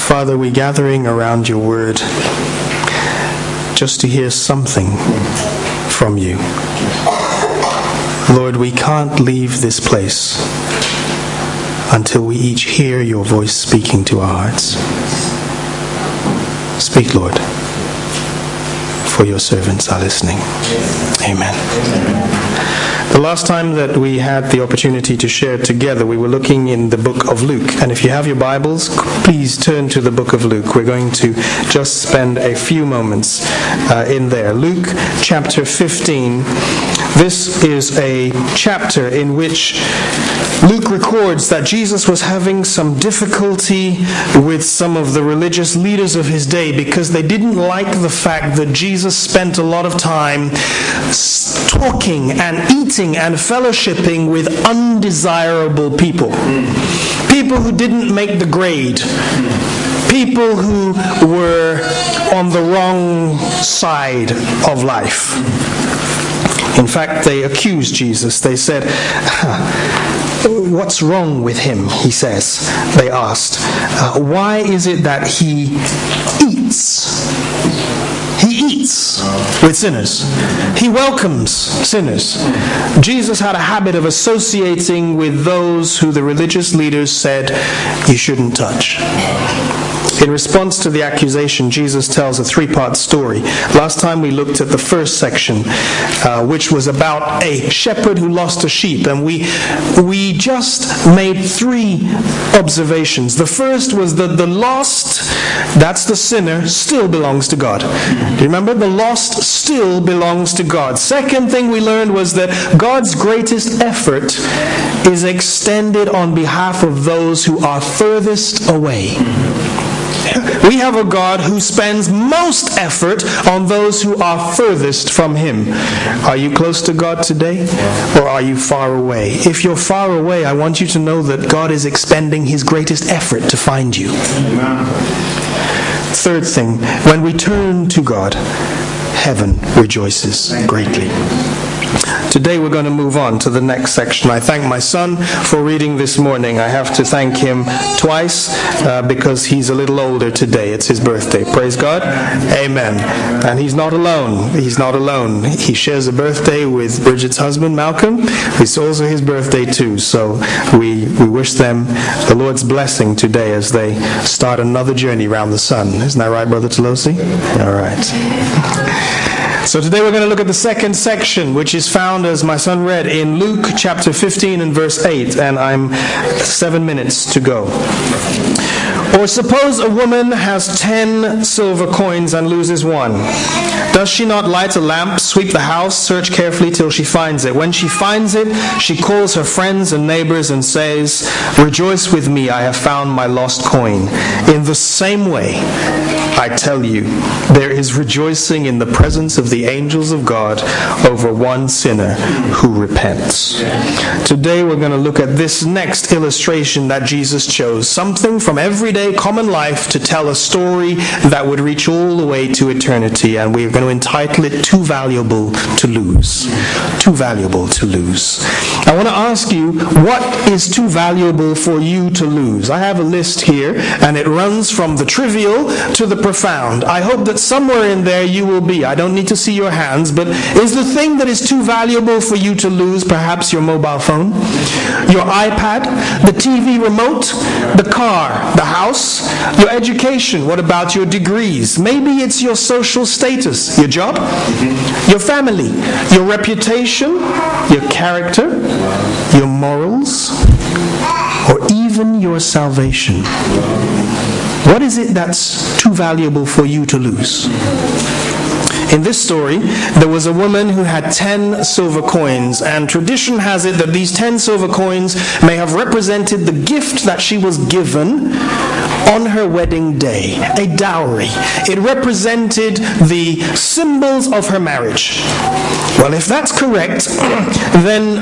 Father, we're gathering around your word just to hear something from you. Lord, we can't leave this place until we each hear your voice speaking to our hearts. Speak, Lord, for your servants are listening. Amen. The last time that we had the opportunity to share together, we were looking in the book of Luke. And if you have your Bibles, please turn to the book of Luke. We're going to just spend a few moments in there. Luke chapter 15. This is a chapter in which Luke records that Jesus was having some difficulty with some of the religious leaders of his day because they didn't like the fact that Jesus spent a lot of time talking and eating and fellowshipping with undesirable people. People who didn't make the grade. People who were on the wrong side of life. In fact, they accused Jesus. They said, "What's wrong with him?" he says. They asked, "Why is it that he eats? He eats with sinners. He welcomes sinners." Jesus had a habit of associating with those who the religious leaders said you shouldn't touch. In response to the accusation, Jesus tells a three-part story. Last time we looked at the first section, which was about a shepherd who lost a sheep, and we just made three observations. The first was that the lost, that's the sinner, still belongs to God. Do you remember? The lost still belongs to God. Second thing we learned was that God's greatest effort is extended on behalf of those who are furthest away. We have a God who spends most effort on those who are furthest from Him. Are you close to God today? Or are you far away? If you're far away, I want you to know that God is expending His greatest effort to find you. Third thing, when we turn to God, heaven rejoices greatly. Today we're going to move on to the next section. I thank my son for reading this morning. I have to thank him twice because he's a little older today. It's his birthday. Praise God. Amen. And he's not alone. He's not alone. He shares a birthday with Bridget's husband, Malcolm. It's also his birthday too. So we wish them the Lord's blessing today as they start another journey around the sun. Isn't that right, Brother Tolosi? All right. So today we're going to look at the second section, which is found, as my son read, in Luke chapter 15 and verse 8, and I'm 7 minutes to go. Or suppose a woman has 10 silver coins and loses one. Does she not light a lamp, sweep the house, search carefully till she finds it? When she finds it, she calls her friends and neighbors and says, "Rejoice with me, I have found my lost coin." In the same way, I tell you, there is rejoicing in the presence of the angels of God over one sinner who repents. Today we're going to look at this next illustration that Jesus chose. Something from everyday common life to tell a story that would reach all the way to eternity. And we're going to entitle it, Too Valuable to Lose. Too Valuable to Lose. I want to ask you, what is too valuable for you to lose? I have a list here, and it runs from the trivial to the profound. I hope that somewhere in there you will be. I don't need to see your hands, but is the thing that is too valuable for you to lose perhaps your mobile phone, your iPad, the TV remote, the car, the house, your education? What about your degrees? Maybe it's your social status, your job, your family, your reputation, your character, your morals, or even your salvation. What is it that's too valuable for you to lose? In this story, there was a woman who had 10 silver coins, and tradition has it that these 10 silver coins may have represented the gift that she was given on her wedding day, a dowry. It represented the symbols of her marriage. Well, if that's correct, then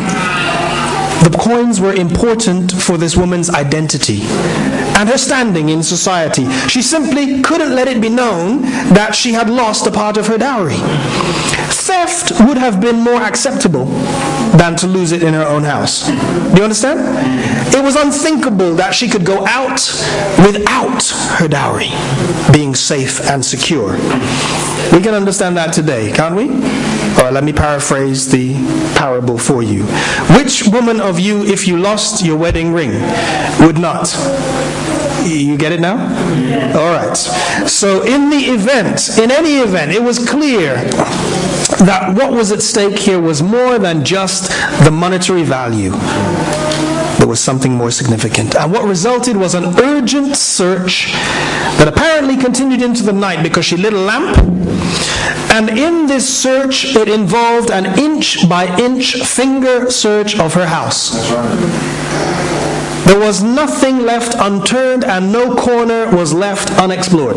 the coins were important for this woman's identity and her standing in society. She simply couldn't let it be known that she had lost a part of her dowry. Theft would have been more acceptable. than to lose it in her own house. Do you understand? It was unthinkable that she could go out without her dowry being safe and secure. We can understand that today, can't we? All right, let me paraphrase the parable for you. Which woman of you, if you lost your wedding ring, would not? You get it now? All right. So in any event, it was clear that what was at stake here was more than just the monetary value. There was something more significant. And what resulted was an urgent search that apparently continued into the night because she lit a lamp. And in this search, it involved an inch-by-inch finger search of her house. There was nothing left unturned and no corner was left unexplored.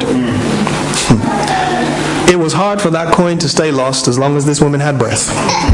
It was hard for that coin to stay lost as long as this woman had breath.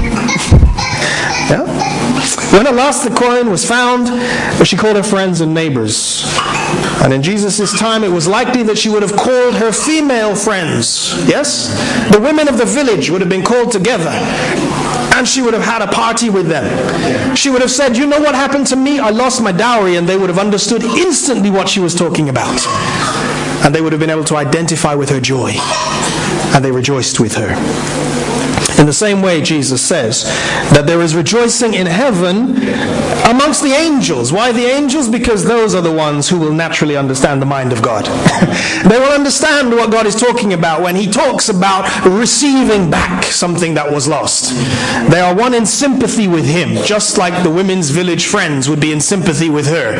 Yeah? When at last the coin was found, she called her friends and neighbors. And in Jesus' time, it was likely that she would have called her female friends. Yes? The women of the village would have been called together. And she would have had a party with them. She would have said, you know what happened to me? I lost my dowry. And they would have understood instantly what she was talking about. And they would have been able to identify with her joy. And they rejoiced with her. In the same way, Jesus says that there is rejoicing in heaven amongst the angels. Why the angels? Because those are the ones who will naturally understand the mind of God. They will understand what God is talking about when He talks about receiving back something that was lost. They are one in sympathy with Him, just like the women's village friends would be in sympathy with her.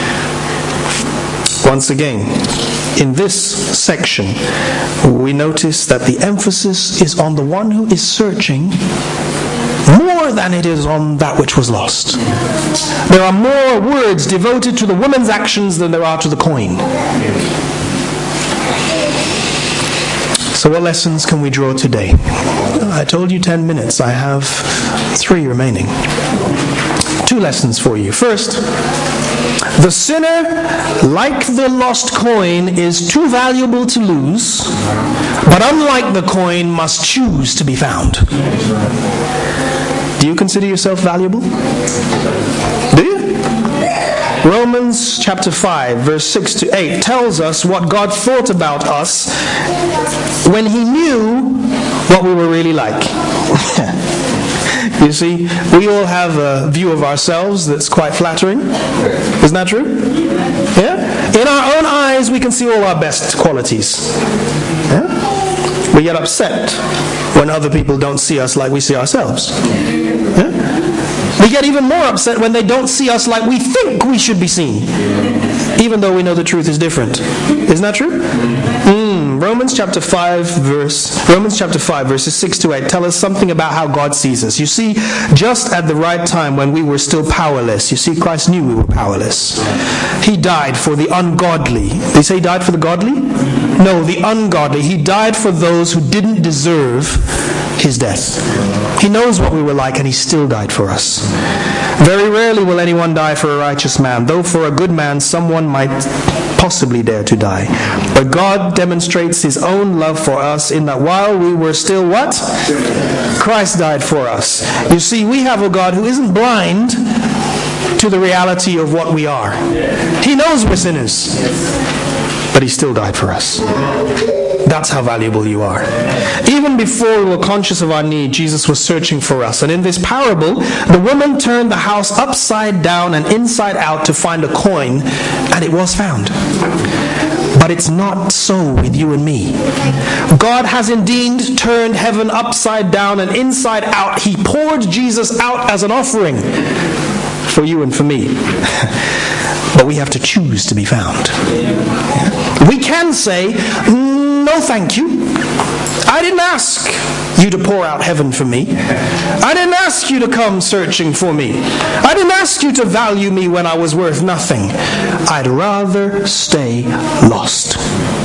Once again, in this section, we notice that the emphasis is on the one who is searching more than it is on that which was lost. There are more words devoted to the woman's actions than there are to the coin. So what lessons can we draw today? I told you 10 minutes. I have 3 remaining. 2 lessons for you. First, the sinner, like the lost coin, is too valuable to lose, but unlike the coin, must choose to be found. Do you consider yourself valuable? Do you? Romans chapter 5, verse 6 to 8 tells us what God thought about us when He knew what we were really like. You see, we all have a view of ourselves that's quite flattering. Isn't that true? Yeah? In our own eyes, we can see all our best qualities. Yeah? We get upset when other people don't see us like we see ourselves. Yeah? We get even more upset when they don't see us like we think we should be seen, even though we know the truth is different. Isn't that true? Romans chapter 5 verses 6 to 8 tell us something about how God sees us. You see, just at the right time when we were still powerless, you see, Christ knew we were powerless. He died for the ungodly. Did He say He died for the godly? No, the ungodly. He died for those who didn't deserve His death. He knows what we were like, and He still died for us. Very rarely will anyone die for a righteous man, though for a good man someone might possibly dare to die. But God demonstrates His own love for us in that while we were still what? Christ died for us. You see, we have a God who isn't blind to the reality of what we are. He knows we're sinners, but He still died for us. That's how valuable you are. Even before we were conscious of our need, Jesus was searching for us. And in this parable, the woman turned the house upside down and inside out to find a coin, and it was found. But it's not so with you and me. God has indeed turned heaven upside down and inside out. He poured Jesus out as an offering for you and for me. But we have to choose to be found. We can say, no thank you. I didn't ask you to pour out heaven for me. I didn't ask you to come searching for me. I didn't ask you to value me when I was worth nothing. I'd rather stay lost.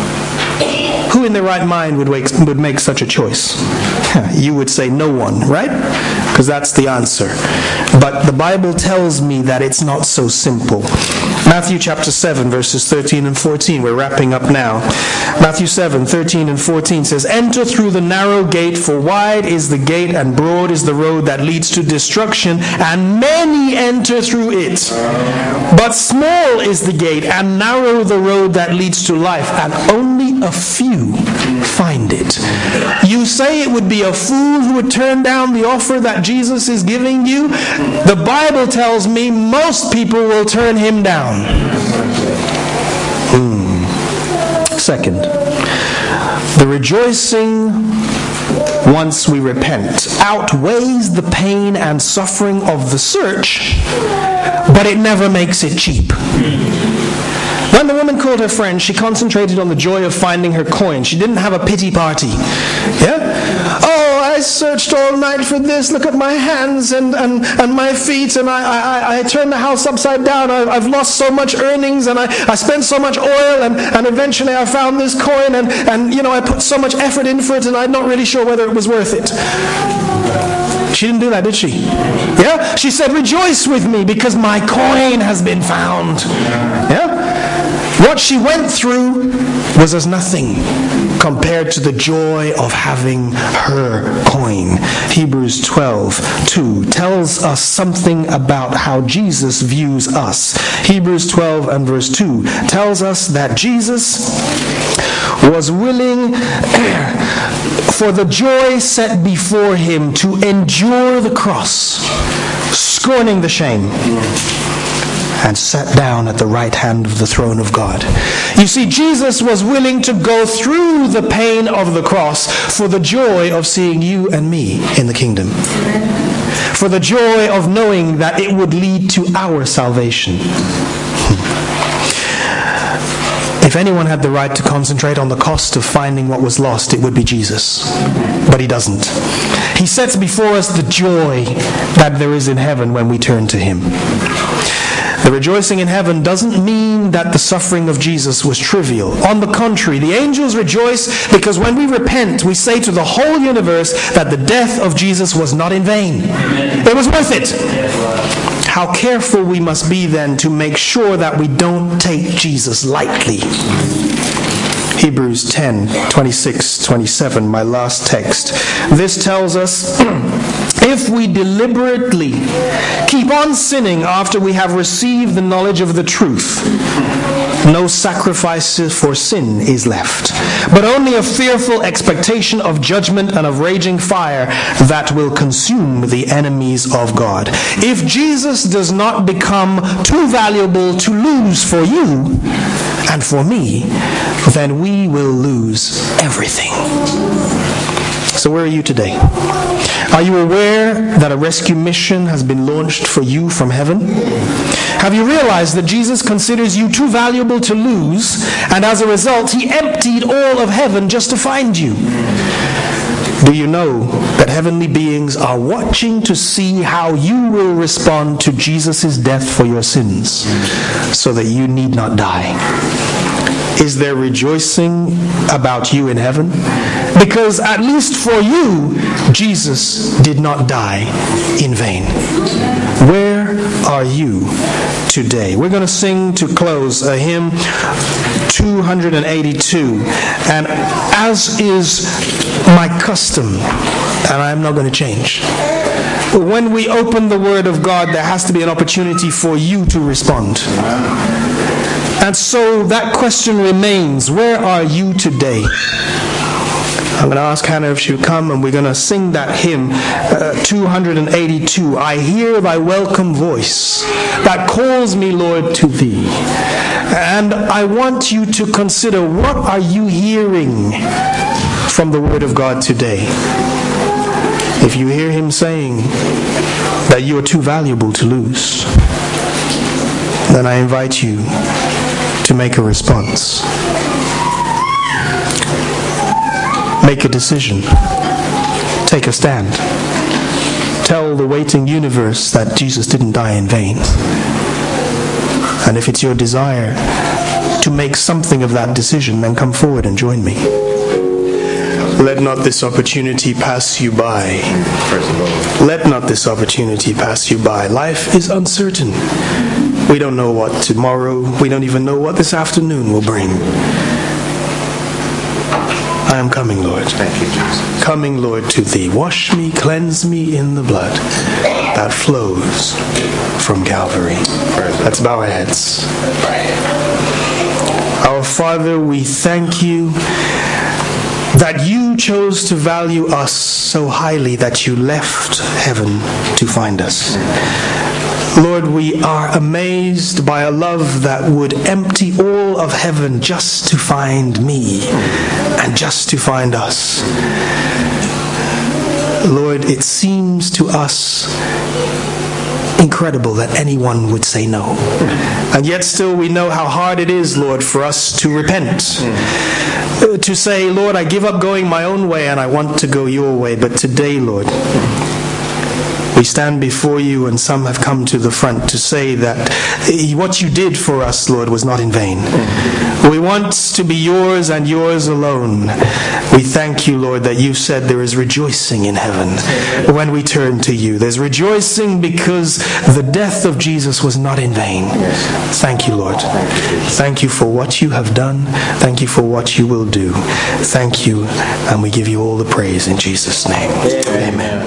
Who in their right mind would make such a choice? You would say no one, right? Because that's the answer. But the Bible tells me that it's not so simple. Matthew chapter 7, verses 13 and 14. We're wrapping up now. Matthew 7, 13 and 14 says, "Enter through the narrow gate, for wide is the gate and broad is the road that leads to destruction, and many enter through it. But small is the gate and narrow the road that leads to life, and only a few find it." You say it would be a fool who would turn down the offer that Jesus is giving you. The Bible tells me most people will turn him down. Second, the rejoicing once we repent outweighs the pain and suffering of the search, but it never makes it cheap. When the woman called her friend, she concentrated on the joy of finding her coin. She didn't have a pity party. Yeah? Oh, I searched all night for this. Look at my hands and my feet, and I turned the house upside down. I've lost so much earnings, and I spent so much oil, and eventually I found this coin, and you know, I put so much effort in for it, and I'm not really sure whether it was worth it. She didn't do that, did she? Yeah? She said, "Rejoice with me because my coin has been found." Yeah? What she went through was as nothing compared to the joy of having her coin. Hebrews 12:2 tells us something about how Jesus views us. Hebrews 12 and verse 2 tells us that Jesus was willing for the joy set before him to endure the cross, scorning the shame, and sat down at the right hand of the throne of God. You see, Jesus was willing to go through the pain of the cross for the joy of seeing you and me in the kingdom. For the joy of knowing that it would lead to our salvation. If anyone had the right to concentrate on the cost of finding what was lost, it would be Jesus. But he doesn't. He sets before us the joy that there is in heaven when we turn to him. The rejoicing in heaven doesn't mean that the suffering of Jesus was trivial. On the contrary, the angels rejoice because when we repent, we say to the whole universe that the death of Jesus was not in vain. It was worth it. How careful we must be then to make sure that we don't take Jesus lightly. Hebrews 10:26-27, my last text. This tells us, if we deliberately keep on sinning after we have received the knowledge of the truth, no sacrifice for sin is left, but only a fearful expectation of judgment and of raging fire that will consume the enemies of God. If Jesus does not become too valuable to lose for you and for me, then we will lose everything. So where are you today? Are you aware that a rescue mission has been launched for you from heaven? Have you realized that Jesus considers you too valuable to lose, and as a result, he emptied all of heaven just to find you? Do you know that heavenly beings are watching to see how you will respond to Jesus' death for your sins, so that you need not die? Is there rejoicing about you in heaven? Because at least for you, Jesus did not die in vain. Where are you today? We're going to sing to close a hymn 282. And as is my custom, and I'm not going to change, when we open the Word of God, there has to be an opportunity for you to respond. And so that question remains, where are you today? I'm going to ask Hannah if she would come, and we're going to sing that hymn, 282. I hear thy welcome voice that calls me, Lord, to thee. And I want you to consider, what are you hearing from the Word of God today? If you hear him saying that you are too valuable to lose, then I invite you to make a response. Make a decision. Take a stand. Tell the waiting universe that Jesus didn't die in vain. And if it's your desire to make something of that decision, then come forward and join me. Let not this opportunity pass you by. Let not this opportunity pass you by. Life is uncertain. We don't know what tomorrow, we don't even know what this afternoon will bring. I am coming, Lord. Thank you, Jesus. Coming, Lord, to thee. Wash me, cleanse me in the blood that flows from Calvary. Let's bow our heads. Pray. Our Father, we thank you that you chose to value us so highly that you left heaven to find us. Lord, we are amazed by a love that would empty all of heaven just to find me and just to find us. Lord, it seems to us incredible that anyone would say no. And yet still we know how hard it is, Lord, for us to repent. To say, Lord, I give up going my own way and I want to go your way. But today, Lord, we stand before you, and some have come to the front to say that what you did for us, Lord, was not in vain. We want to be yours and yours alone. We thank you, Lord, that you said there is rejoicing in heaven when we turn to you. There's rejoicing because the death of Jesus was not in vain. Thank you, Lord. Thank you for what you have done. Thank you for what you will do. Thank you, and we give you all the praise in Jesus' name. Amen.